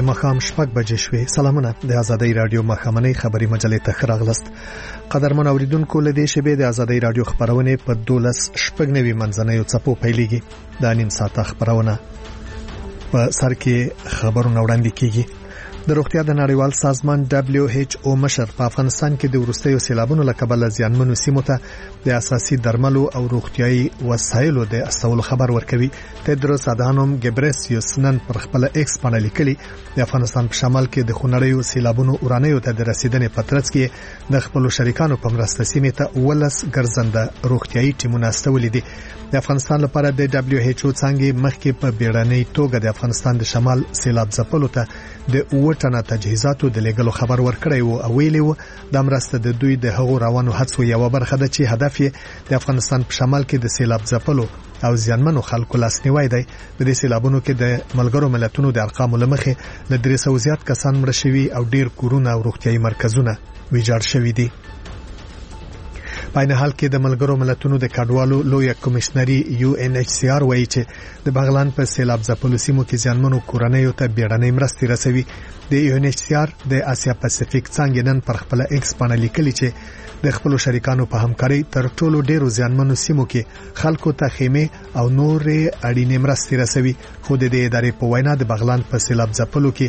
ماښام 6 بجې شوې. سلامونه. د آزادۍ رادیو ماښامنۍ خبري مجلې ته خراغلست. قدرمن اوریدونکو لدې شبې د آزادۍ رادیو خبرونه په 12:09 منځنیو څپو پیلېږي. د نیم ساعت خبرونه په سر کې خبرونه وړاندې کیږي. د روغتیا د نړیوال سازمان WHO مشر په افغانستان کې د وروستیو سیلابونو له کبله زیانمنو سیمو ته د اساسي درملو او روغتيایي وسایلو د استول خبر ورکوي. تدروس ادانوم ګبرسیوس نن پر خپل ایکس باندې لیکلي د افغانستان په شمال کې د خونړیو سیلابونو اورانیو ته د رسیدنې په ترڅ کې د خپل شریکانو په مرسته سیمه ته ولس ګرځنده روغتيایي ټیمونه استولې دي. د افغانستان لپاره د WHO څنګه مخکې په بیړنۍ توګه د افغانستان د شمال سیلاب ځپلو ته د وټنه تجهیزاتو د لګلو خبر ورکړی او ویلي و د مرسته د دوی د هغو روانو هڅو یو برخه ده چې هدف یې د افغانستان په شمال کې د سیلاب ځپلو او زیانمنو خلکو لاسنیوي دی. په دې سیلابونو کې د ملګرو ملتونو د ارقامو لمخې له 300 زیات کسان مړ شوي او ډیر کورونه او روغتيایي مرکزونه ویجاړ شوي دي. په این حال کې د ملګرو ملتونو د کډوالو لوی کمشنري UNHCR وایي چې د بغلان په سیلاب ځپلو سیمو کې زیانمنو کورنیو ته بیړنۍ مرستې رسوي. د UNHCR د آسیا پاسفیک څنګه نن پر خپل ایکس باندې لیکلي چې د خپل شریکانو په همکاري تر ټولو ډیرو زیانمنو سیمو کې خلکو ته خیمه او نور اړینې مرستې رسوي. خو د دې ادارې په وینا د بغلان په سیلاب ځپلو کې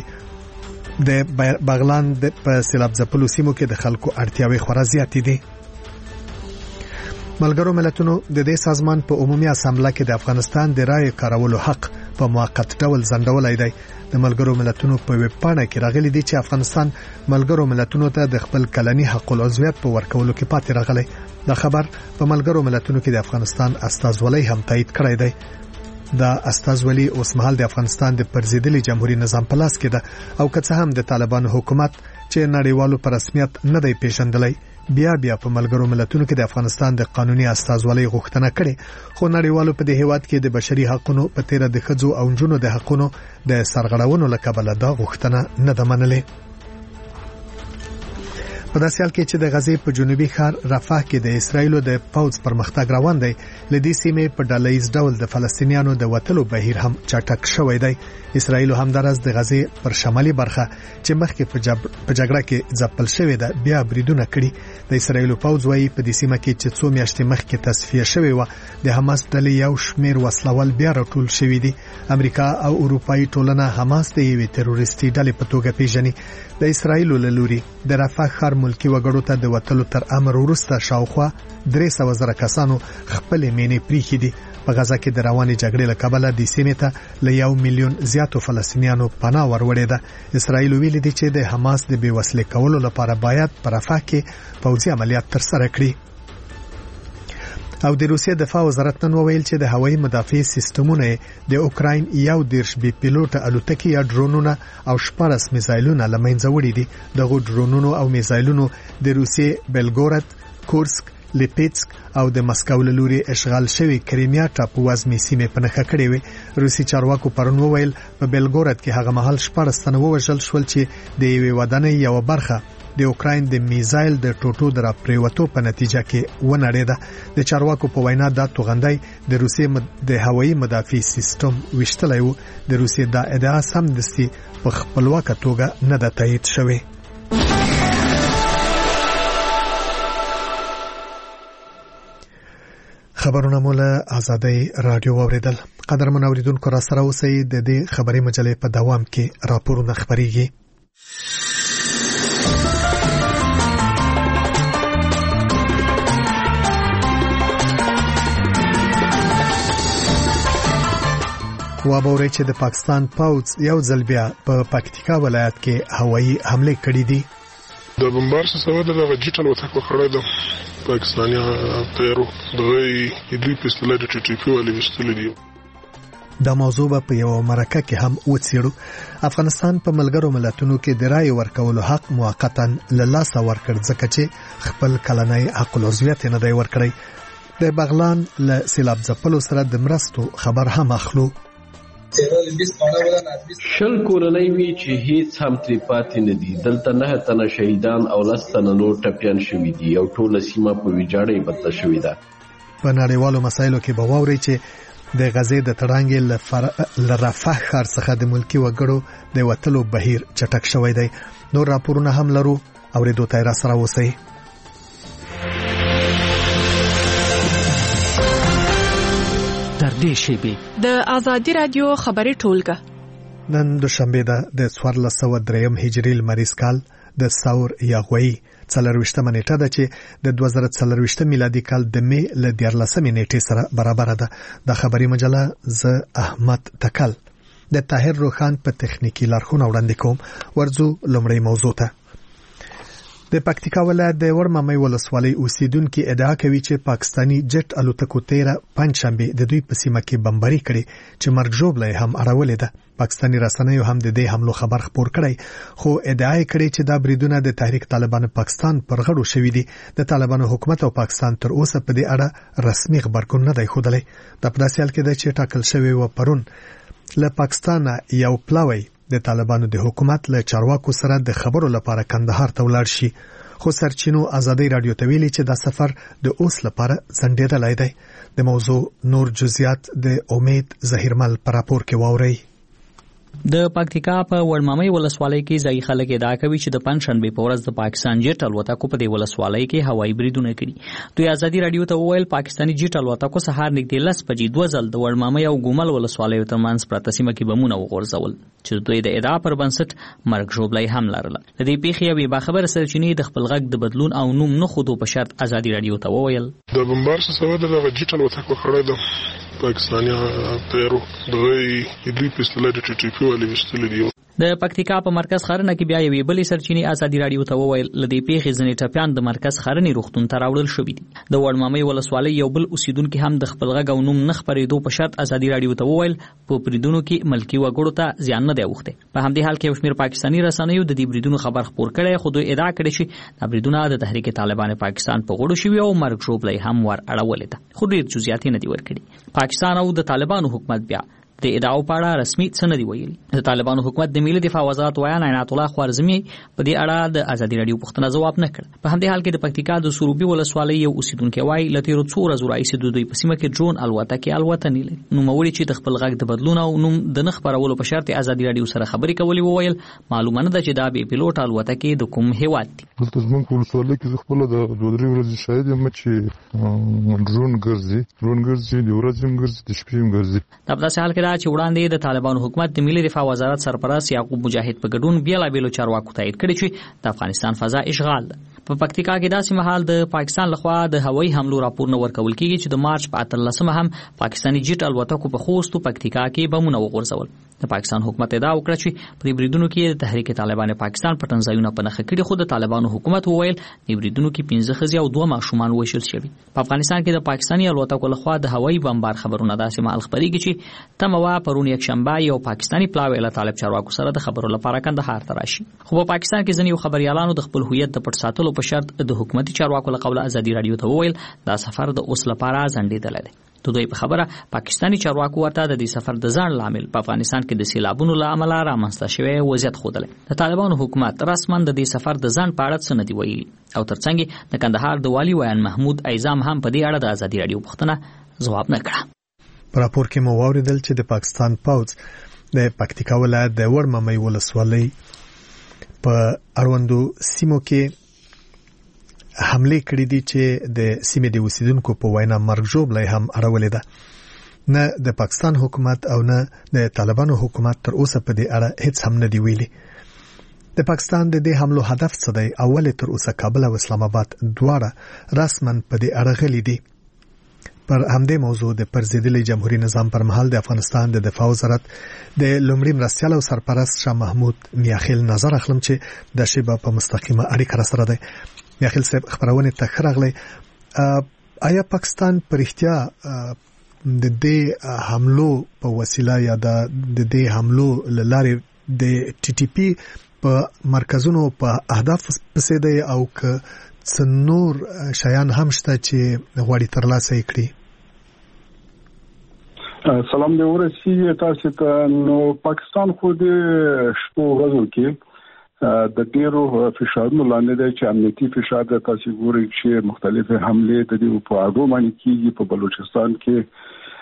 سیمو کې د خلکو اړتیاوې خورا زیاتې دي. ملګرو ملتونو د دې سازمان په عمومي اسامبله کې د افغانستان د رائے کارولو حق په موقت ډول ځنډولای دی. د ملګرو ملتونو په ویب پاڼه کې راغلي دي چې افغانستان ملګرو ملتونو ته د خپل کلنی حق العضویت په ورکولو کې پاتې راغلی. دا خبر په ملګرو ملتونو کې د افغانستان استازولۍ هم تایید کړی دی. دا استازولۍ اوس مهال د افغانستان د پرزیدلي جمهوریت نظام په لاس کې ده او که څه هم د طالبانو حکومت چې نړیوالو په رسمیت نه دی پیژندلی بیا په ملګرو ملتونو کې د افغانستان د قانوني استازولۍ غوښتنه کړې، خو نړیوالو په دې هیواد کې د بشري حقوقو په تیر د ښځو او نجونو د حقوقو د سرغړونو له کبله دا غوښتنه نه ده منلې. په داسې حال کې چې د غزې په جنوبي ښار رفح کې د اسرایلو د پوځ پرمختګ روان دی، لدې سیمې په ډله‌ییز ډول د فلسطینیانو د وټلو بهیر هم چټک شوی دی. اسرایل هم درز د غزې پر شمالي برخه چې مخکې په جګړه کې ځپل شوې ده بیا بریدونه کړي. د اسرایل پوځ وايي په دې سیمه کې چې څو میاشتې مخکې تصفیه شوې و د حماس ډلې یو شمیر وسلوال بیا راټول شوې دي. امریکا او اروپאי ټولنه حماس د یوې تروریستي ډلې په توګه پیژني. د اسرایل له لوري د رفح ښار ملکی وګړو ته د وټلو تر امر وروسته شاوخوا 300,000 کسانو خپل مینې پریخي دي. په غزا کې د روانې جګړې له کبله د سیمې ته له 1 میلیون زیاتو فلسطینیانو پناه وروړې ده. اسرایل ویلي دي چې د حماس د بیوسلې کولو لپاره باید په رفح کې پوځي عملیات ترسره کړي. او د روسیې دفاع وزارت نن وویل چې د هوایي مدافع سیستمونه د اوکراین 1 بي پیلوټ الوتکې یا ډرونونه او 14 میزایلونه لمنځه وړي دي. دغه ډرونونو او میزایلونو د روسیې بلګوراد، کورسک، لیپیتسک او د مسکو له لوري اشغال شوی کریمیا ټاپووزمې سیمې په نښه کړې وي. روسي چارواکو پرون وویل په بلګوراد کې هغه مهال 14 تنه وژل شول چې د یوې ودانۍ یو برخه د اوکراین د میزایل د ټوټو در پریوتو په نتیجه کې ونړېده. د چارواکو په وینا دا توغندۍ د روسیې د هوایي مدافع سیستم وشتلای وو. د روسیې دا ادعا سم دستي په خپلواکه توګه نه ده تایید شوې. خبرونه مولا آزادۍ رادیو اوریدل. قدرمن اوریدونکو را سره اوسئ. د دې خبري مجلې په دوام کې راپورونه خبريږي. وابوري چې د پاکستان پوځ یو ځل بیا په پکتیکا ولایت کې هوایي حمله کړې دي. د بمبار څخه سره د ډیجیټل وثیقه خړې ده پاکستاني تیرو دغه دوی پستله د TTP ولې وستل دي. دا موضوع په یو مرکه کې هم وڅېړو. افغانستان په ملګرو ملتونو کې د رائے ورکولو حق موقتا له لاسه ورکړ ځکه چې خپل کلنۍ حق العضویت نه دی ورکړی. د بغلان له سیلاب ځپلو سره د مرستو خبر هم اخلو. شل کورنۍ وی چې هیڅ هم تری پاتې نه دي. دلته 9 تنه شهیدان او 10 تنه نور ټپيان شوي دي او ټول سیمه په ویجاړۍ بدله شوې ده. په نړیوالو مسایلو کې به واوري چې د غزې د تړانګې لرفح ښار څخه د ملکی وګړو د وټلو بهیر چټک شوی دی. نور راپورونه هم لرو اوریدو ته را سره اوسئ. در دې شیبې د آزادی رادیو خبري ټولګه نن دوشنبه ده د 1403 هجری لمریز کال د ثور یا غوي 24 نیټه ده چې د 2024 میلادي کال د می ل 14 نیټې سره برابر ده. د خبري مجله ز احمد تکل د طاهر روخان په تخنیکی لارښوونه وړاندې کوم. ورځو لومړی موضوع ته. د پکتیکا ولایت د ورمامۍ ولسوالۍ اوسیدونکو ادعا کوي چې پاکستانی جټ الوتکو تیره پنځشنبه د دوی په سیمه کې بمباري کړې چې مرګ ژوبله هم اړولې ده. پاکستانی رسنیو هم د دې حملو خبر خپور کړی، خو ادعا کړې چې دا بریدونه د تحریک طالبان پاکستان پر غړو شوې دي. د طالبانو حکومت او پاکستان تر اوسه په دې اړه رسمي خبرګون نه دی خوده. د پداسیال کې د چې ټاکل شوی و پرون له پاکستان یو پلاوی د طالبانو د حکومت له چارواکو سره د خبرو لپاره کندهار ته ولاړ شي، خو سرچینو آزادی رادیو ته ویلي چې دا سفر د اوس لپاره ځنډېدلی دی. د موضوع نور جزئیات د امید ظهیرمل پر راپور کې واوري. د پکتیکا په ورمامۍ ولسوالۍ کې ځای خلک ادعا کوي چې د پنځشنبه په ورځ د پاکستان جټ الوتکو په دې ولسوالۍ کې هوایي بریدونه کړي. دوی آزادی رادیو ته وویل پاکستانی جټ الوتکو سهار نږدې 10 بجې 2 ځل د ورمامۍ او ګومل ولسوالیو ترمنځ پرته سیمه کې بمونه وغورځول چې دوی د ادعا پر بنسټ مرګ ژوبلې هم لرله. د دې پیښې یوې باخبره سرچینې د خپل غږ د بدلون او نوم نه خودو په شرط آزادی رادیو ته وویل د بمبار څخه د جټ الوتکو خړې ده پاکستاني پیرو دوی پستله د ټي پی ولې وستل دي. د پکتیکا په مرکز خرنه کې بیا یوې بلې سرچینې آزادی رادیو ته وویل لدې پیښې ځنې ټپیان د مرکز خرنې روغتون ته راوړل شوې دي. د ورمامۍ ولسوالۍ یو بل اوسیدونکو هم د خپل غږ او نوم نه خبرېدو په شرط آزادی رادیو ته وویل په بریدونو کې ملکی وګړو ته زیان نه دی اوښته. په همدې حال کې شمیر پاکستانی رسنیو د دې بریدونو خبر خپور کړي، خو دوی ادعا کړې چې دا بریدونه د تحریک طالبان پاکستان په غوړو شوی او مرګ ژوبلې هم ور اړولې ده، خو ډېر جزئیات نه دي ورکړي. پاکستان او د طالبانو حکومت بیا د ادعاو په اړه رسمي څه نه دی ویلي. د طالبانو حکومت د ملي دفاع وزارت ویان عنایت الله خوارزمي په دې اړه د آزادی رادیو پوښتنه ځواب نه کړ. په همدې حال کې د پکتیکا د سروبي ولسوالۍ یو اوسیدونکو وایي لته څو ورځې راځي د دوی په سیمه کې ډرون الوتکې الوتنې لري. نو موري چې د خپل غږ د بدلون او نوم د نخ پرولو په شرط آزادی رادیو سره خبرې کولې وویل معلومه نه ده چې دا به پیلوټ الوتکې د کوم هیواد دي. دلته زموږ ولسوالۍ کې خپل د 2-3 ورځې شاهد یم چې ډرون ګرځي د ورځې هم ګرځي د شپې هم ګرځي. په داسې حال کې دا چې وړاندې د طالبانو حکومت د ملي دفاع وزارت سرپرست یعقوب مجاهد په ګډون بیلابېلو چارواکو تایید کړی چې د افغانستان فضا اشغال ده. په پکتیکا کې داسې مهال د پاکستان لخوا د هوایي حملو راپور نه ورکول کیږي چې د مارچ په 18 هم پاکستانی جټ الوتکو په خوستو پکتیکا کې بمونه وغورځول. د پاکستان حکومت ادعا وکړه چې په بریدونو کې د تحریک طالبان پاکستان پټنځایونه په نخښه کړي، خو د طالبانو حکومت وویل د بریدونو کې 15 ښځې او 2 ماشومان وژل شوي. په افغانستان کې د پاکستاني الوتکو لخوا د هوایي بمبار خبرونه داسې مهال خبرېږي چې تموا پرون یک شنبه یو پاکستانی پلاوی له طالب چارواکو سره د خبرو لپاره کندهار ته راشي. خو په پاکستان کې ځینې خبريالانو د خپل هویت د پټ ساتلو په شرط د حکومتي چارواکو له قوله آزادي رادیو ته وویل دا سفر د اوس لپاره ځنډېدلی دی. دوی په خبره پاکستانی چارواکو ورته د دې سفر د ځان لامل په افغانستان کې د سیلابونو له امله رامنځته شوی وضعیت ښودلی. د طالبانو حکومت رسما د دې سفر د ځان په اړه څه نه دی ویلي او ترڅنګ د کندهار د والي ویان محمود ایزام هم په دې اړه د آزادي رادیو پوښتنه ځواب نه کړه. په راپور کې مو واوریدل چې د پاکستان پوځ د پکتیکا ولایت د ورمامۍ ولسوالۍ په اړوندو سیمو کې حمله کړې دي چې د سیمې د اوسیدونکو په وینا مرګ ژوبلې هم اړولې ده. نه د پاکستان حکومت او نه د طالبانو حکومت تر اوسه په دې اړه هیڅ هم نه دی ویلي. د پاکستان د دې حملو هدف څه دی؟ اول تر اوسه کابل او اسلام آباد دواړه رسما په دې اړه غلي دي. پر همدې موضوع د پرزیدلي جمهوریت نظام پر مهال د افغانستان د دفاع وزارت د لومړي مرستیال او سرپرست شاه محمود میاخیل نظر اخلم چې د شیبه په مستقیمه اړیکه سره ده. میاخیل صاحب خبرونه تخرغلی آیا پاکستان پر احتیا د دې حملو په وسیله یا د دې حملو لاره د ټي ټي پی په مرکزونو په اهداف پسې دی او که څنور شایان هم شته چې غواړي ترلاسه کړي؟ سلام دی ورسي تاسو ته. نو پاکستان خو د شپو ورځو کې د ډیرو فشارونو لاندې دی چې امنیتي فشار د تاسو ګوري چې مختلفه حمله د دې په اړه باندې کیږي. په بلوچستان کې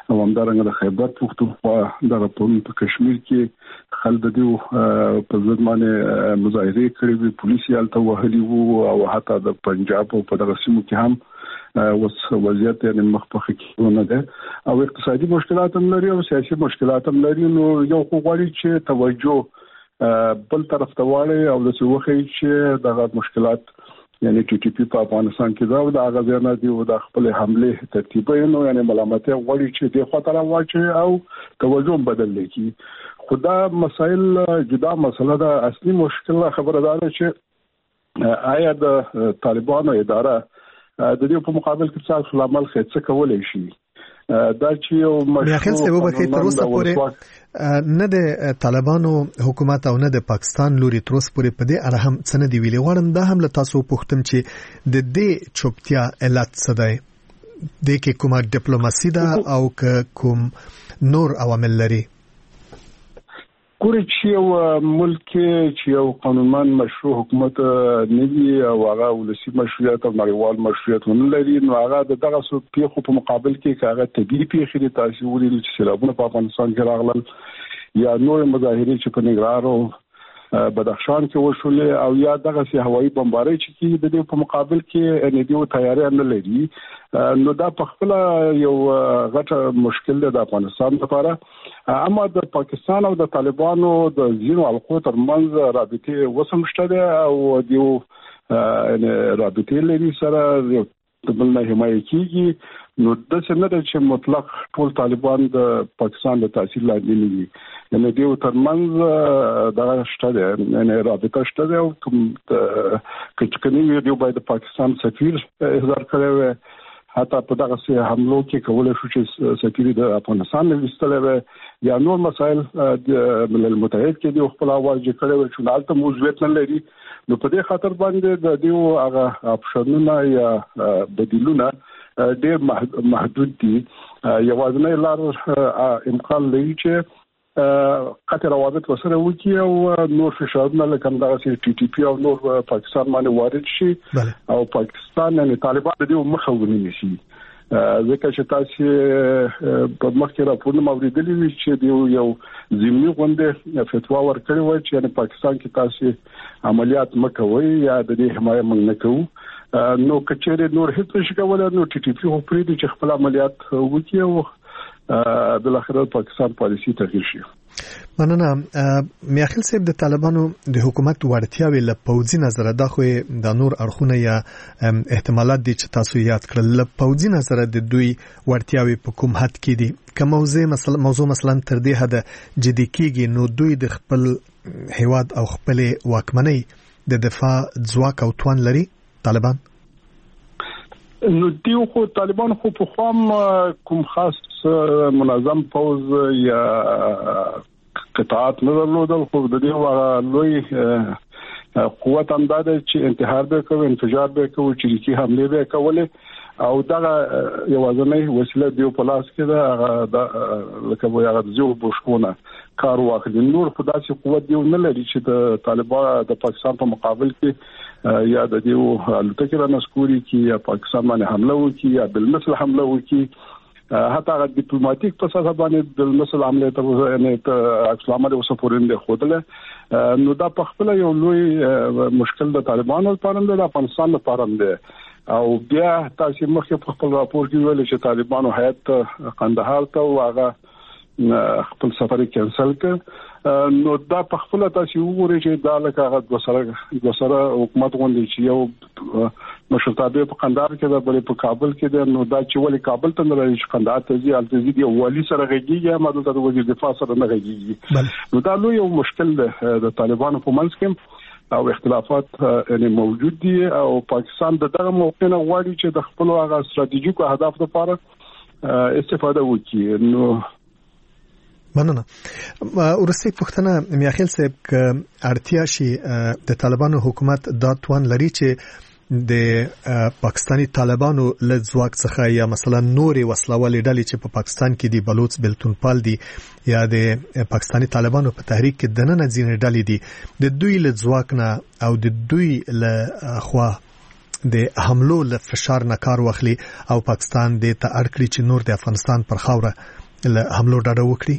او همدارنګه د خیبر پختونخوا د په کشمیر کې خلک د په ضد باندې مظاهره کړې وي، پولیس یې الته وهلي وو او حتی د پنجاب او په دغه سیمو کې هم وضعیت یعنی مخ کېونه ده او اقتصادي مشکلات هم لري او سیاسي مشکلات هم لري. نو یو خو غواړي چې توجه بل طرف ته واړي او د څه وخت چې دغه مشکلات یعنی ټي ټي پی په افغانستان کې دا د هغه ځای نه دی او د خپل حمله ترتیبونه یعنی ملامتي غواړي چې د خطر واچي او توجه بدل کړي. خدا مسائل جدا مسله ده. اصلي مشکل خبره ده چې آیا د طالبانو اداره د دې په مقابل کې څه عمل څه کولای شي. دا چې یو مشروع سبب کې تر اوسه پورې نه د طالبانو حکومت او نه د پاکستان لوري تر اوسه پورې په دې اړه هم څه نه دی ویلي. غواړم دا هم له تاسو پوښتم چې د دې چوپتیا علت څه دی؟ د کې کومه ډیپلوماسي ده او کوم نور عوامل لري؟ ګورې چې یو ملک چې یو قانونمن مشروع حکومت نه وي او هغه ولسی مشروعیت او نړیوال مشروعیت نه لري، نو هغه دغه څو پیښو په مقابل کې هغه طبيعي پیښې دي تاسو ولې چې سیلابونه په افغانستان کې راغلل یا نور مظاهرې چې په ننګرهار او بدخشان کې وشولې او یا دغه سي هوایي بمبارۍ چې د دې په مقابل کې نه دی تیاری نه لري. نو دا په خپل یو غټ مشکل دی د افغانستان لپاره. اما د پاکستان او د طالبانو د زینو الخو ترمنځ رابطه وسمشته ده او دیو رابطه لري سره د بل نه حمایت کیږي. نو د څه نه چې مطلق ټول طالبان د پاکستان د تاثیر لاندې نه دي، یعنی دیو ترمنځ دا شته ده، یعنی رابطه شته ده او کچکنی دیو باید پاکستان سفیر احضار کړی حتی په دغه سه حملو کې کولای شو چې سفیر د افغانستان وستلې یا نور مسائل د ملل متحد کې د خپل اواز کړي چې نالته موضوعیت نه لري. نو په دې خاطر باندې د دیو هغه اپشنونه یا بدیلونه ډېر محدود دي. یوازنی لار امکان لري چې قطر روابط وسره وکي او نور فشارونه لکه دغه سي ټي ټي پی او نور پاکستان باندې وارد شي او پاکستان نه طالبان د دې مخه ونیسي. ځکه چې تاسو په مخکې راپورونه موریدلې وي چې یو ضمني غونډه فتوا ورکړې و چې پاکستان کې تاسو عملیات مکوي یا د دې حمایت موږ نه کوو. نو کچېره نور هیڅ نشي کولای. نو ټي ټي پی خو پرې دي چې خپل عملیات وکړي او د اخر پاکستان پالیسی تغییر شي. مننه. میاخیل صاحب د طالبانو د حکومت وړتیاوي له پوځي نظر د خو د نور اړخونه یا احتمالات دي چې تاسو یاد کړل. له پوځي نظر د دوی وړتیاوي په کوم حد کې دي؟ کوم موضوع مثلا تر دې حد جدي کیږي نو دوی د خپل هیواد او خپل واکمنۍ د دفاع ځواک او توان لري طالبان؟ نو دیو خو طالبان خو په خام کوم خاص منظم پوز یا قطاعات نه درلودل، خو د دې لوی قوت هم دا چې انتحار به کوي، انفجار به کوي، چریکي حمله به کوي او دا یوازنۍ وسیله دیو په لاس کې ده لکه وایي هغه زیو بشکونه کار واخلي. نور خدای چې قوت دیو نه لري چې د طالبان د پاکستان په مقابل کې یا د دیو الوتکې را نسکوري کې یا پاکستان باندې حمله وکړي یا بالمثل حمله وکړي. حتی هغه ډیپلوماټیک په اساس باندې بالمثل حمله ته یعنی اسلام له وسپورین خوده. نو دا په خپل یو لوی مشکل د طالبانو لپاره د افغانستان لپاره دی. او بیا تاسو مخکې په خپل راپور کې ویل چې طالبانو هیات قندهار ته واغه خپل سفر کینسل کړ. نو دا په خپل تاسو وګورئ چې دا لکه دوسره حکومت غونډې چې یو مشرتابه په قندهار کې ده، بلې په کابل کې ده. نو دا چې ولې کابل ته نه راځي چې قندهار ته ځي، الته ځي والی سره غږیږي ما د وزیر دفاع سره نه غږیږي. نو دا لوی یو مشکل ده د طالبانو په منځ کې او اختلافات یعنی موجود دي او پاکستان دغه موقع نه غواړي چې د خپل هغه ستراتیژیکو اهداف لپاره استفاده وکړي. نو مننه. ورسې پښتنه میاخیل صاحب اړتیا شي د طالبانو حکومت دا توان لري چې د پاکستانی طالبانو له ځواک څخه یا مثلا نورې وسلوالې ډلې چې په پاکستان کې دي، بلوچ بلتونپال دي یا د پاکستانی طالبانو په تحریک کې د نن ځینې ډلې دي، د دوی له ځواک نه او د دوی له خوا د حملو له فشار نه کار واخلي او پاکستان د ته اړ کړی چې نور د افغانستان پر خاوره له حملو ډډه وکړي؟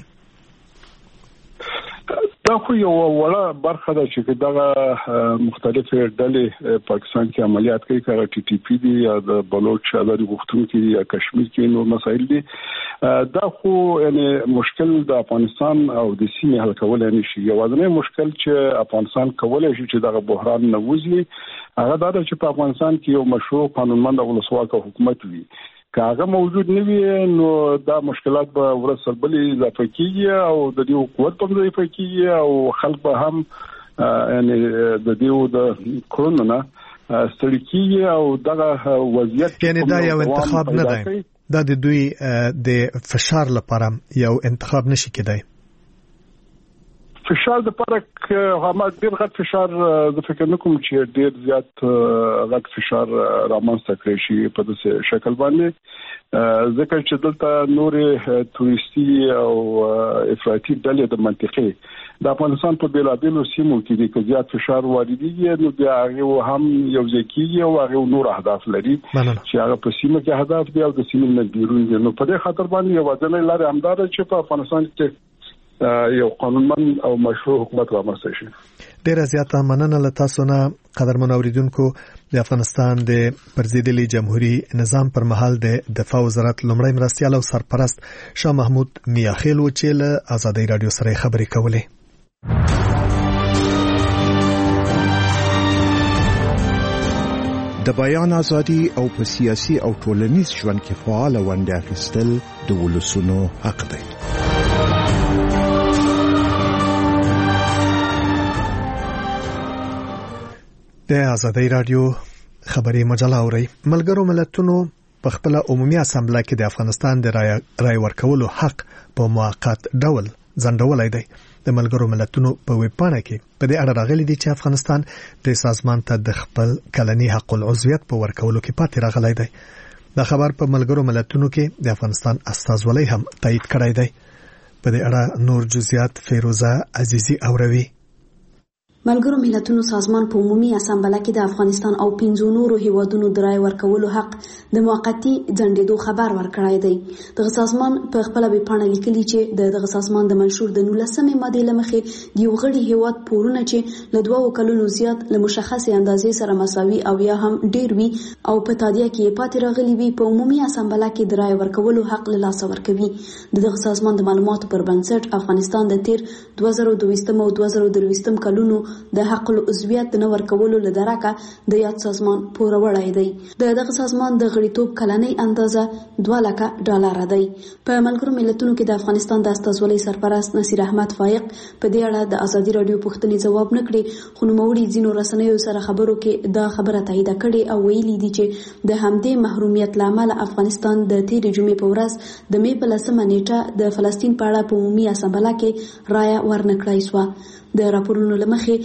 دا خو یو وړه برخه ده چې دغه مختلفې ډلې پاکستان کې عملیات کوي، کله ټي ټي پی دي یا د بلوچ آزادي غوښتونکي یا کشمیر کې نور مسایل دي. دا خو یعنی مشکل د افغانستان او د سیمې حل کول نه شي. یوازینی مشکل چې افغانستان کولای شي چې دغه بحران نه وځي هغه دا چې په افغانستان کې یو مشروع قانونمند او ولسواک حکومت وي. که هغه موجود نه وي نو دا مشکلات به ورسره بلې اضافه کیږي او د دې قوت په اضافه کیږي او خلک به هم یعنی د دې د کورونه نه ستړي کیږي او دغه وضعیت یعنی دا یو انتخاب نه دی، دا د دوی د فشار لپاره یو انتخاب نشي کېدای. فشار د پرک هغه ډیر غټ فشار د فکر نکوم چې ډیر زیات غټ فشار رامنځته کړی شي په داسې شکل باندې، ځکه چې دلته نور توریستي او افراطي ډلې د منطقې د افغانستان په بیلابیلو سیمو کې د زیات فشار واردېږي، نو بیا هغه هم یو ځکه او هغه نور اهداف لري چې هغه په سیمه کې اهداف دي او د سیمې نه بیرون دي. نو په دې خاطر باندې یو ځنې لارې همدار چې په افغانستان کې یو قانونمند او مشروع حکومت رامنځته شي. ډیره زیاته مننه له تاسو نه قدرمن اوریدونکو. د افغانستان د پرزیدلي جمهوریت نظام پر مهال د دفاع وزارت لومړی مرستیال او سرپرست شاه محمود میاخیل و چې له آزادۍ رادیو سره خبرې کولې. د بیان ازادي او په سیاسي او ټولنیز ژوند کې فعال ونډه اخیستل د ولسونو حق دی. د آزادۍ رادیو خبري مجله اوري. ملګرو ملتونو په خپل عمومي اسامبله کې د افغانستان د رای ورکولو حق په موقت ډول ځنډولای دی. د ملګرو ملتونو په ویبپاڼه کې په دې اړه راغلي دي چې افغانستان د سازمان ته د خپل کلني حق العضویت په ورکولو کې پاتې راغلی دی. دا خبر په ملګرو ملتونو کې د افغانستان استازولۍ هم تایید کړی دی. په دې اړه نور جزئیات فیروزه عزیزی اوروي. ملګرو ملتونو سازمان په عمومي اسامبله کې د افغانستان او 15 نورو هیوادونو د رای ورکولو حق د موقتی ځنډېدو خبر ورکړی دی. دغه سازمان په خپل ویبپاڼه لیکلي چې دغه سازمان د منشور د 19مې ماده لمخې د یو غړي هیواد پورونه چې له 2 کلونو زیات له مشخصه اندازې سره مساوي او یا هم ډیر وي او په تادیه کې پاتې راغلي وي په عمومي اسامبله کې د رای ورکولو حق له لاسه ورکوي. دغه سازمان د معلوماتو پر بنسټ افغانستان د تیر 2022 او 2023 کلونو د حق العضویت نه ورکولو لدرکه د یاد سازمان پوره وړای دی. دغه سازمان د غړیتوب کلنۍ اندازه $2,00,000 دی. په ملګرو ملتونو کې د افغانستان د استازولۍ سرپرست نصیر احمد فائق په دې اړه د آزادي رادیو پوښتنې ځواب نکړي، خو نوموړي ځینو رسنیو سره خبرو کې دا خبره تایید کړې او ویلي دي چې د همدې محرومیت لامل افغانستان د تیر جمعې په ورځ د مې په 10مه نیټه د فلسطین په اړه په عمومي اسامبله کې رایه ورنکړای شو. د راپورونو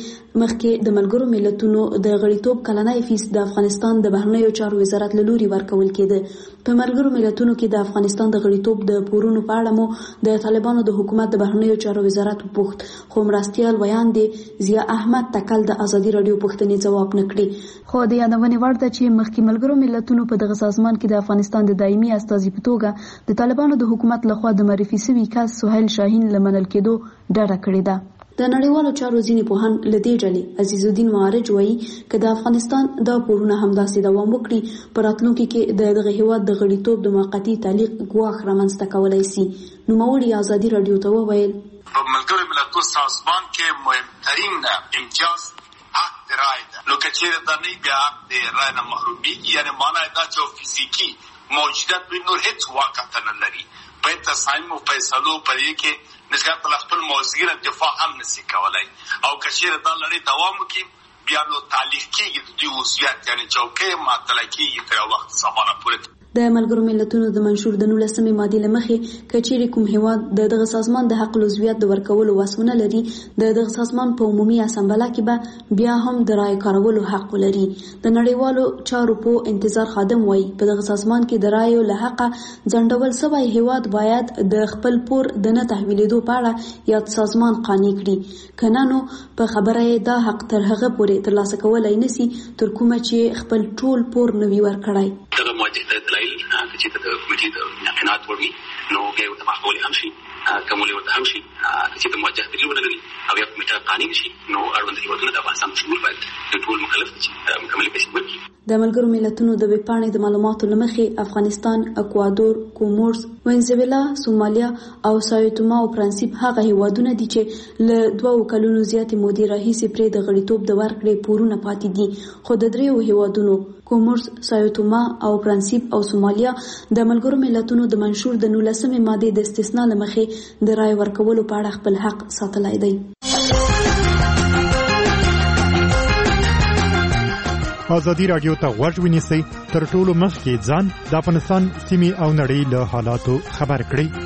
مخکې د ملګرو ملتونو د غړیتوب کلنۍ فیس د افغانستان د بهرنیو چارو وزارت له لوري ورکول کېده. په ملګرو ملتونو کې د افغانستان د غړیتوب د پورونو په اړه مو د طالبانو د حکومت د بهرنیو چارو وزارت پوښت، خو مرستیال ویان دی ضیا احمد تکل د آزادي رادیو پوښتنې ځواب نکړي. خو د یادونې وړ ده چې مخکې ملګرو ملتونو په دغه سازمان کې د افغانستان د دایمي استازي په توګه د طالبانو د حکومت لخوا د معرفي شوي کس سهیل شاهین لمنل کېدو ډډه کړې ده. د نړیوالو چارو ځینې پوهان له دې ډلې عزیز الدین معارج وایي که د افغانستان دا پورونه همداسې دوام وکړي په راتلونکي کې دغه هیواد د غړیتوب د موقتي تعلیق ګواښ رامنځته کولی شي. نوموړي آزادي رادیو ته وویل په ملګرو ملتونو سازمان کې مهمترین امتیاز حق د رای ده، نو که چیرې دا نه بیا حق د رای نه محرومیږي، یعنی معنا دا چې فزیکي موجودیت وي نور هیڅ واقع نه لري. په تصمیم او فیصلو پرې کې نسبت له خپل موضوع دفاع هم نشي کولای او که چیرې دا لړۍ دوام وکړي بیا نو تعلیق کېږي د دې وضعیت، یعنی چوکۍ معطله کېږي تر وخت زمانه پورې. د ملګرو ملتونو د منشور د 19 ماده لمخې کچېری کوم هیواد دغه سازمان د حق العضویت د ورکولو وسونه لري دغه سازمان په عمومي اسامبله کې به بیا هم د رای کارولو حق لري. د نړیوالو چارو په انتظار خادم وایي په دغه سازمان کې د رایو له حقه ځنډول شوی هیواد باید د خپل پور د نه تحویلېدو په اړه یاد سازمان قانع کړي کنه نو په خبره دا حق تر هغه پورې ترلاسه کولای نشي تر کومه چې خپل ټول پور نوي ورکړای. دغه مواجهه دلایل چې د کمیټې د یقینات ورني نو کې ورته محول هم شي کومولي ورته هم شي چې د مواجهه دلیل ولري او یا کمیټه قانوني شي نو اړوند هیوادونه د افغانستان شمول باید د ټول مکلف دي چې مکمل پیسې ورکړي. د ملګرو ملتونو د ویبپاڼې د معلوماتو لمخې افغانستان، اکوادور، کومورس، وینزویلا، سومالیا او ساوتوما او پرنسیپ هغه هیوادونه دي چې له 2 کلونو زیاتې مودې راهیسې پرې د غړیتوب د ورکړې پورونه پاتې دي خو د دریو هیوادونو کومورس، ساوتوما او پرنسیپ او سومالیا د ملګرو ملتونو د منشور د 19 ماده د استثناء لمخې د رای ورکولو په اړه خپل حق ساتلای دی. ازادي رادیو ته غوږ ونیسئ تر ټولو مخکې ځان د افغانستان سیمې او نړۍ له حالاتو خبر کړئ.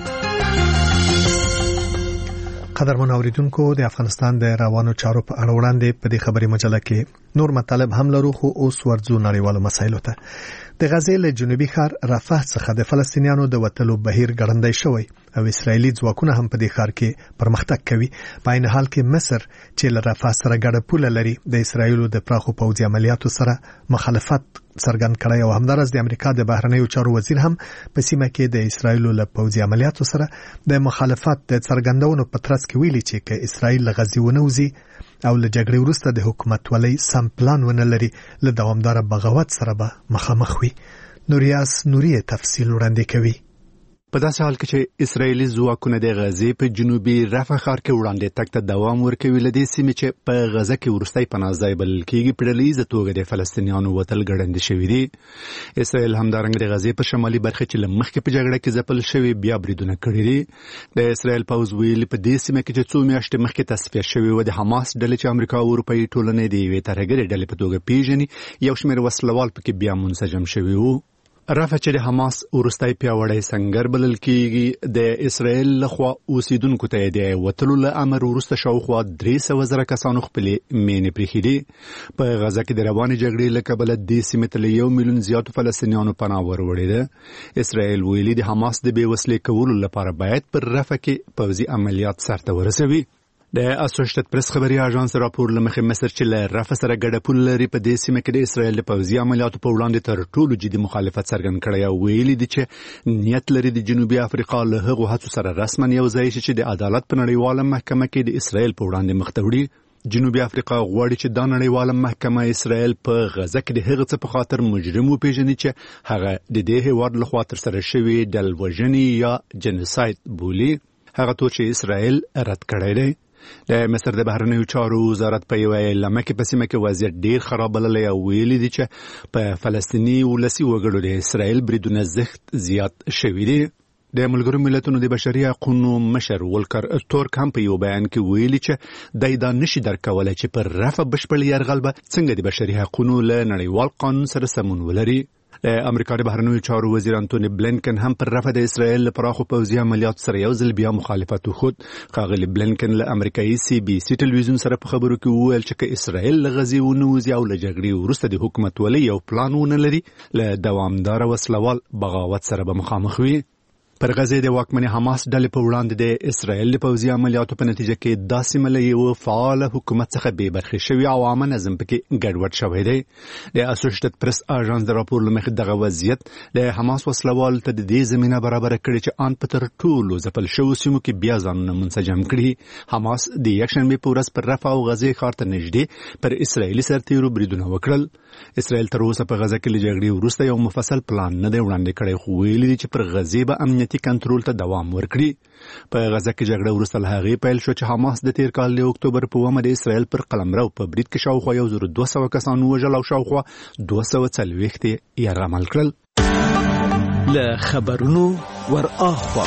قدرمن اوریدونکو د افغانستان د روانو چارو په اړه وړاندې په دې خبري مجله کې نور مطالب هم لرو خو اوس ورځو نړیوالو مسایلو ته. د غزې له جنوبي ښار رفح څخه د فلسطینیانو د وتلو بهیر ګړندی شوی او اسرایلی ځواکونه هم په دې ښار کې پرمختګ کوي. په عین حال کې مصر چې له رفح سره ګډه پوله لري د اسرایلو د پراخو پوځي عملیاتو سره مخالفت څرګند کړی او همدارس د امریکا د بهرنیو چارو وزیر هم په سیمه کې د اسرایلو له پوځي عملیاتو سره د مخالفت د څرګندونو په ترڅ کې ویلي چې که اسرایل له غزې ونه وځي او له جګړې وروسته د حکومت ولې سم پلان ونه لري له دوامدار بغاوت سره به مخامخ وي. نوریاس نوری تفصیل وړاندې کوي. په داسې حال کې چې اسرایلی ځواکونه د غزې په جنوبي رفح ښار کې وړاندې تګ ته دوام ورکوي له دې سیمې چې په غزه کې وروستی پناه ځای بلل کېږي په ډلهییزه توګه د فلسطینیانو وتل ګړندي شوي دي. اسرایل همدارنګه د غزې په شمالي برخه چې له مخکې په جګړه کې ځپل شوي بیا بریدونه کړي دي. د اسرایل پوځ ویلي په دې سیمه کې چې څو میاشتې مخکې تصفیه شوي و د حماس ډلې چې امریکا او اروپایي ټولنې د یوې ترهګرې ډلې په توګه پیژني یو شمېر وسلوال پکې بیا منسجم شوي وو. رفح چې د حماس وروستی پیاوړی سنگر بلل کېږي د اسرایل لخوا اوسیدونکو ته د وتلو له امر وروسته شاوخوا 300,000 کسانو خپلې مینې پرېښي دي. په غزه کې د روانې جګړې له کبله دې سیمې ته له 1 میلیون زیاتو فلسطینیانو پناه وروړې ده. اسرایل ویلي د حماس د بې وسلې کولو لپاره باید پر رفح کې پوځي عملیات سرته ورسوي. د اسوسییټډ پریس خبري اژانس راپور لمخې مصر چې له رفح سره ګډه پوله لري په دې سیمه کې د اسرایل د پوځي عملیاتو په وړاندې تر ټولو جدي مخالفت څرګند کړی او ویلي دي چې نیت لري د جنوبي افریقا له هغو هڅو سره رسما یو ځای شي چې د عدالت په نړیواله محکمه کې د اسرایل په وړاندې مخ ته وړي. جنوبي افریقا غواړي چې دا نړیواله محکمه اسرایل په غزه کې د هغه څه په خاطر مجرم وپیژني چې هغه د دې هیواد لخوا ترسره شوی ډلوژنې یا جنوساید بولي، هغه تو چې اسرایل رد کړی دی. د مصر د بهرنیو چارو وزارت په یوه اعلامیه کې په سیمه کې وضعیت ډیر خراب بللی او ویلي دي چې په فلسطیني ولسي وګړو د اسرایل بریدونه زیات شوي دي. د ملګرو ملتونو د بشري حقوقو مشر ولکر تورک هم په یو بیان کې ویلي چې دای دا نشي درکولای چې پر رفح بشپړ یرغل به څنګه د بشري حقوقو له نړیوال قانون سره سمون ولري. د امریکا د بهرنیو چارو وزیر انټونی بلینکن هم پر رفح د اسرایل له پراخو پوځي عملیاتو سره یو ځل بیا مخالفت وښود. ښاغلي بلینکن له امریکایي CBC ټلویزیون سره په خبرو کې وویل چې که اسرایل له غزې ونه وځي او له جګړې وروسته د حکومت ولې یو پلان ونه لري له دوامداره وسلوال بغاوت سره به مخامخ وي. پر غزې د واکمنې حماس ډلې په وړاندې د اسرایل د پوځي عملیاتو په نتیجه کې دا سیمه له یو فعال حکومت څخه بې برخې شوي او عامه نظم پکې ګډوډ شوی دی. د اسوسییټډ پریس اژانس د راپور له مخې دغه وضعیت د حماس وسلوال ته د دې زمینه برابره کړې چې ان په تر ټولو ځپل شویو سیمو کې بیا ځانونه منسجم کړي. حماس د یکشنبې په ورځ پر رفح او غزې ښار ته نږدې پر اسرایلي سرتیرو بریدونه وکړل. اسرایل تر اوسه په غزه کې له جګړې وروسته یو مفصل پلان نه دی وړاندې کړی خو ویلي دي چې پر غزې به امنیتي کنټرول ته دوام ورکړي. په غزه کې جګړه وروسته له هغې پیل شو چې حماس د تیر کال د اکتوبر په 9 د اسرایل پر قلمرو په برید کې شاوخوا 1200 کسان ووژل او شاوخوا 240 یې یرغمل کړل. له خبرونو ور اخوا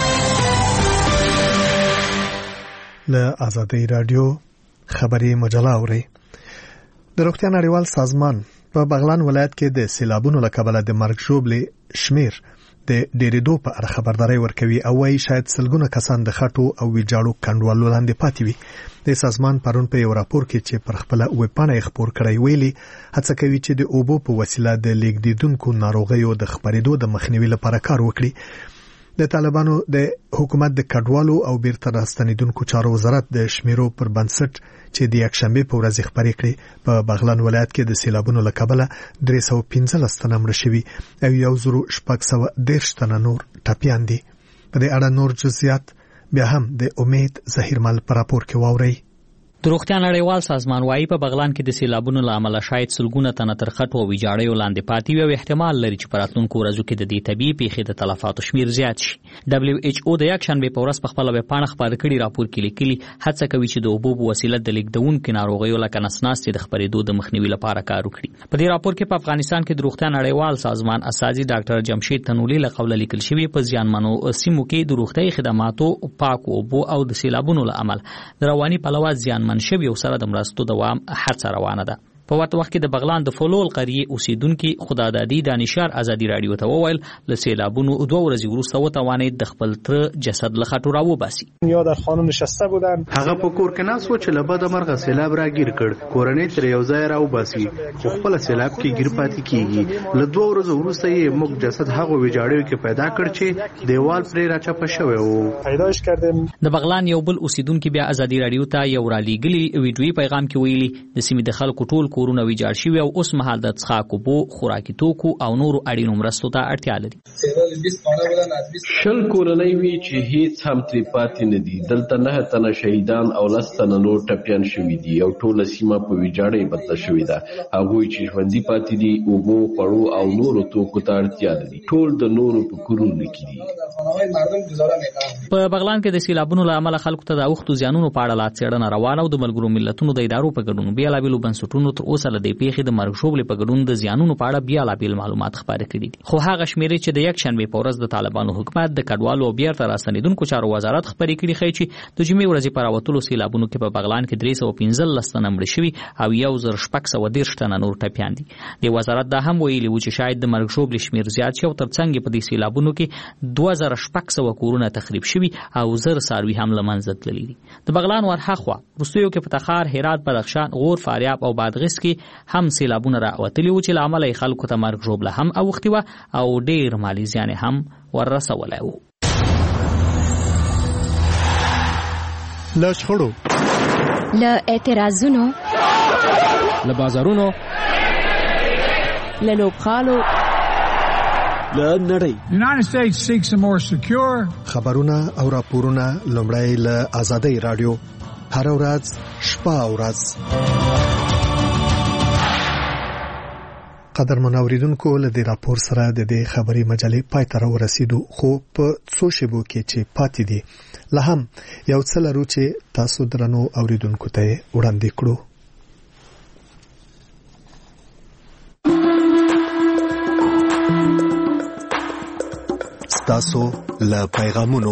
له آزادۍ رادیو خبري مجله اوري. د روغتیا نړیوال سازمان په بغلان ولایت کې د سیلابونو له کبله د مرګ ژوبلې شمیر د ډېرېدو په اړه خبرداري ورکوي او وايي شاید سلګونه کسان د خټو او ویجاړو کندوالو لاندې پاتې وي. د سازمان پرون په یو راپور کې چې پر خپل ویبپاڼه خبر کړی ویلي هڅه کوي چې د اوبو په وسیله د لیږدیدونکو ناروغیو د خپرېدو د مخنیوي لپاره کار وکړي. د طالبانو د حکومت د کډوالو او بیرته راستنیدونکو چارو وزارت د شمیرو پر بنسټ چې د یکشنبه په ورځ خبرې کړې په بغلان ولایت کې د سیلابونو له کبله 315 تنه مړه شوي او 1610 تنه نور ټپيان دي. په دې اړه نور جزئیات بیا هم د امید ظهیرمل پر راپور کې واوري. د روغتیا نړیوال سازمان وايي په بغلان کې د سیلابونو له امله شاید سلګونه تنه تر خټو او ویجاړیو لاندې پاتې وي او احتمال لري چې په راتلونکو ورځو کې د دې طبيعي پیښې د تلفاتو شمیر زیات شي. WHO د یکشنبه په ورځ په خپل ویبپاڼه خبر کړي راپور کې لیکلي هڅه کوي چې د اوبو په وسیله د لیږدونکو ناروغیو لکه نسناستي د خپرېدو د مخنیوي لپاره کار وکړي. په دې راپور کې په افغانستان کې د روغتیا نړیوال سازمان اساسي ډاکټر جمشید تنولی له قوله لیکل شوی په زیانمنو سیمو کې د روغتي خدماتو پاک اوبو او د سیلابونو له امله د رواني پلوه زیانمن شوی او سره د مرستو دوام هڅه روانه ده. په ورته وخت کې د بغلان د فلول قریه اوسیدونکو خدادادي دانشار ازادي رادیو ته وویل ل سیلابونو 2 ورځې وروسته وتوانید د خپل تر جسد له خټو راوباسي. یا در خانه نشسته بودن هغه په کور کې ناس و چې له بده مرغه سیلاب راګیر کړ کورنۍ تر یو ځای راوباسي خو خپل سیلاب کې ګیر پاتې کیږي. له 2 ورځې وروسته یې موږ جسد هغه ویجاړیو کې پیدا کړ چې دیوال پرې راچپه شوی و. پیداش کردیم. د بغلان یو بل اوسیدونکو بیا ازادي رادیو ته یو را لیږلي ویډیویي پیغام کې ویلي د سیمې د خلکو ټول کورونه ویجاړ شوي او اوس مهال د څښاک اوبو خوراکي توکو او نورو اړینو مرستو ته اړتیا لري. شل کورنۍ وی چې هیڅ هم تری پاتې نه دي. دلته 9 تنه شهیدان او 10 تنه نور ټپيان شوي دي او ټول سیمه په ویجاړۍ بدل شوې ده. هغه چې ژوندۍ پاتې دي اوبو خړو او نورو توکو ته اړتیا لري. ټول د نورو په کورونو کې دي. په بغلان کې د سیلابونو له امله خلکو ته د اوختو زیانونو په اړه لا څېړنه روانه او د ملګرو ملتونو د ادارو په ګډون بیلابېلو بنسټونو تر اوسه له دې پیښې د مرګ ژوبلې په ګډون د زیانونو په اړه بیلابېل معلومات خبرې کړي دي. خو هغه شمیرې چې د یکشنبه په ورځ د طالبانو حکومت د کډوالو او بیرته راستنیدونکو چارو وزارت خبرې کړي ښیي چې د جمعې ورځې په راوتلو سیلابونو کې په بغلان کې 315 تنه مړه شوي او 1610 تنه نور ټپيان دي. د وزارت دا هم ویلي و چې شاید د مرګ ژوبلې شمیر زیات شي او ترڅنګ په دې سیلابونو کې 2600 کورونه تخریب شوي او زر ساروي هم له منځه تللي دي. د بغلان ورهاخوا وروستیو کې په تخار، هرات، بدخشان، غور، فاریاب او بادغیس کې هم سیلابونه راوتلي و چې له امله خلکو ته مرګ ژوبله هم اوختي و او ډېر مالی زیان هم ورسولی و. له شخړو، له اعتراضونو، له بازارونو، له لوبغالو، له نړۍ. United States seeks a more secure. خبرونه او راپورونه لومړی له آزادۍ رادیو هر ورځ شپه او ورځ. قدرمن اوریدونکو له دې راپور سره د دې خبري مجلې پای ته ورسېدو خو په څو شیبو کې چې پاتې دي له هم یو څه لرو چې تاسو درنو اوریدونکو ته وړاندې کړو. تاسو له پیغامونو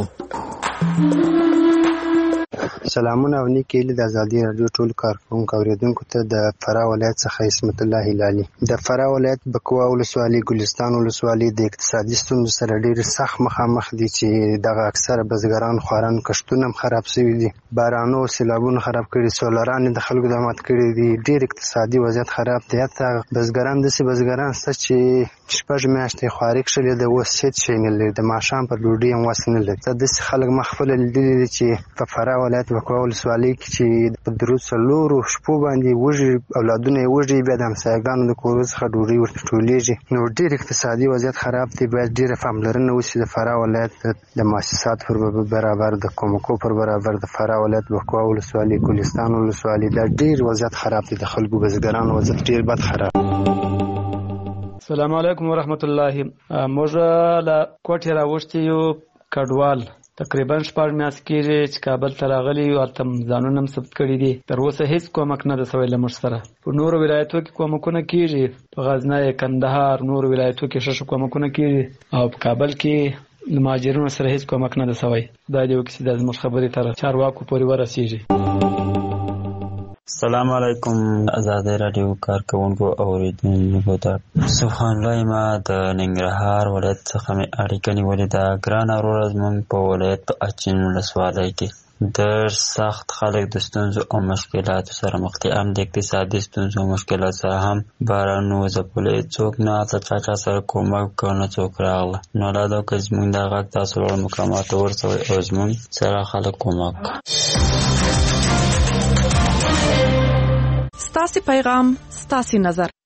سلامونه او نیکی له آزادي رادیو ټول کارکونکو اوریدونکو ته د فراه ولایت څخه اسمت الله هلالي. د فراه ولایت بکوا ولسوالي ګلستان ولسوالي د اقتصادي ستونزو سره ډېر سخت مخامخ دي چې دغه اکثره بزګران خواران کښتونه خراب شوي دي. بارانو سیلابونو خراب کړي، سولران د خلکو د مات کړي دي. ډېر اقتصادي وضعیت خراب دی. حتی بزګران داسې بزګران شته چې 6 میاشتې خواري کړلې د اوس هېڅ شی نه لري. د ماښام پر ډوډۍ هم وس نه لري. داسې خلک ما خپله لیدلي دي چې په فراه ولایت بکوا ولسوالۍ کې چې په 3 شپو باندې وږي اولادونه یې وږي، بیا د همسایګانو د کورو څخه ډوډۍ ورته ټولېږي. نو ډېر اقتصادي وضعیت خراب دی. باید ډېره پاملرنه وشي د فراه ولایت د مؤسساتو پر برابر، د کومکو پر برابر. د فراه ولایت بکوا ولسوالۍ ګلستان ولسوالۍ دا ډېر وضعیت خراب دی. د خلکو بزګرانو وضعیت ډېر بد خراب. السلام علیکم ورحمت الله. موږ له کوټې راوښتي یو کډوال تقریبا 4 میاشتې کېږي چې کابل ته راغلي یو، هلته ځانونه هم ثبت کړي دي. تر اوسه هېڅ کومک نه ده سوی له موږ سره. په نورو ولایتو کې کومکونه کېږي، په غزنی، کندهار، نورو ولایتو کې ښه کومکونه کېږي او په کابل کې د مهاجرینو سره هېڅ کومک نه ده سوی. خدای دې وکړي چې دا زموږ خبرې تر چارواکو پورې ورسېږي. السلام علیکم آزادۍ رادیو کارکونکو اوریدونکو ته سبحان الله ما د ننګرهار ولایت څخه مې اړیکه نیولې ده. ګران وروره زموږ په ولایت په اچین ولسوالۍ کې ډېر سخت خلک د ستونزو او مشکلاتو سره مخ دي. هم د اقتصادي ستونزو او مشکلاتو سره هم باران وځپلی څوک نه هلته چا سره کومک وکړ نه څوک راغله. نو الله دې وکړي زموږ دا غږ تاسو لوړ مقاماتو ورسوئ او زموږ سره خلک کومک ستاسې پیغام ستاسې نظر